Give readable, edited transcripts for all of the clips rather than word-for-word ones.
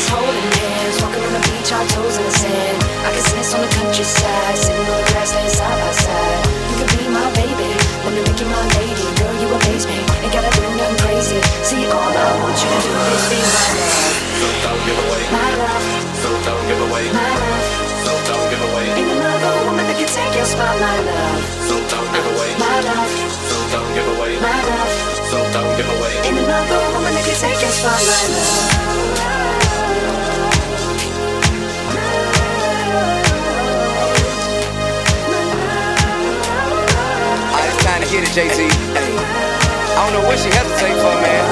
us holding hands, walking on the beach, our toes in the sand. I can see us on the countryside, sitting on the grassland side by side. You could be my baby, let me make you my lady. Girl, you amaze me, ain't gotta do nothing crazy. See, all I want you to do is be my love. So don't give away my love. So don't give away my love. So don't give away Ain't another woman that can take your spot, my love. So don't give away my love. So don't give away my love. So don't give away Ain't another woman that can take your spot, my love. Time to get it, Jay-Z. I don't know what she hesitate for, man.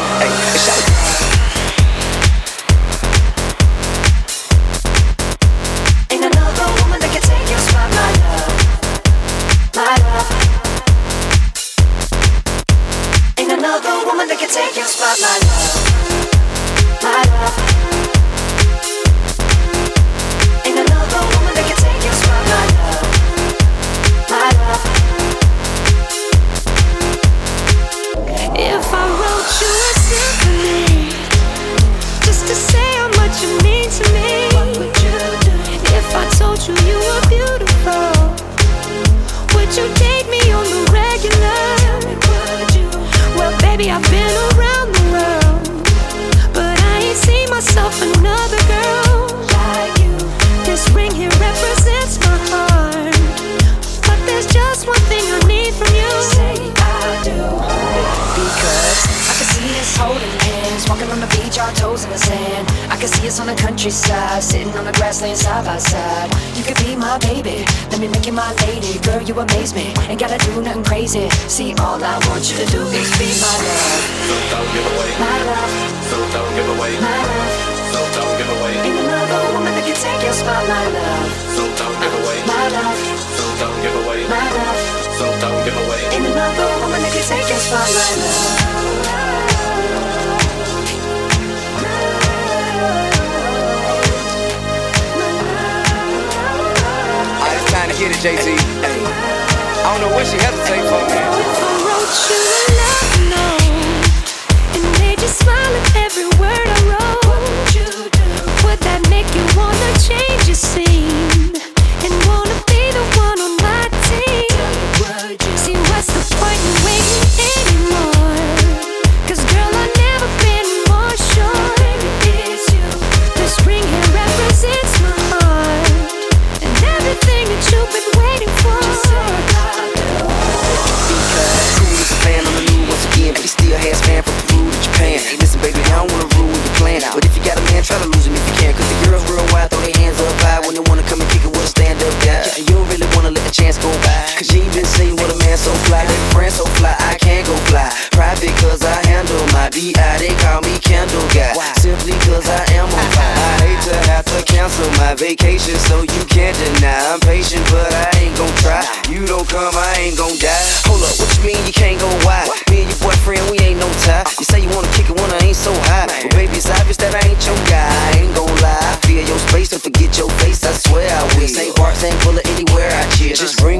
Ain't another woman that can take your spot, my love. My love. Ain't another woman that can take your spot, my love. My love. Ain't another woman that can take your spot, my love. My love. If I wrote you a symphony, just to say how much you mean to me, what would you do? If I told you you were beautiful, would you date me on the regular? Tell me, would you? Well, baby, I've been around the world, but I ain't seen myself another girl like you. This ring here represents my heart, but there's just one thing I need from you. Say I do. Because I can see us holding hands, walking on the beach, our toes in the sand. I can see us on the countryside, sitting on the grassland side by side. You could be my baby, let me make you my lady. Girl, you amaze me, ain't gotta do nothing crazy. See, all I want you to do is be my love. So don't give away my love. So don't give away my love. So don't give away Ain't another woman that can take your spot, my love. So don't give away my love. So don't give away my love. So don't give away Ain't another woman that can take your spot, my love. Time to get it, Jay-Z. I don't know what she hesitate for, man. If I wrote you a love note and made you smile at every word I wrote, what would you do? Would that make you wanna change your scene and wanna be the one on my team? Would you? See, what's the point in waiting anymore? 'Cause girl, I've never been more sure. Baby, it's you. This ring here represents my heart and everything that you've been waiting for. Just say I do. Because Cool as a fan on the news once again, but he still has fan from Peru to Japan. Hey, listen, baby, I don't wanna ruin your plan, but if you got a man, try to lose him if you can. 'Cause the girls worldwide throw their hands up high when they wanna come and kick it with a stand-up guy. And you don't really wanna let the chance go by, 'cause you ain't been seen with a man so fly. That friend so fly, I can't go fly. Private 'cause I handle my B.I. They call me Candle Guy, simply 'cause I am on fire. I hate to have to cancel my vacation, so you can't deny. I'm patient, but I ain't gon' try. You don't come, I ain't gon' die. Hold up, what you mean you can't go wide? Me and your boyfriend, we ain't no tie. You say you wanna kick it when I ain't so high, but baby, it's obvious that I ain't your guy. I ain't gon' lie, I feel your space and forget your face, I swear I will. St. Bart, St. Bullet, anywhere I chill. Just bring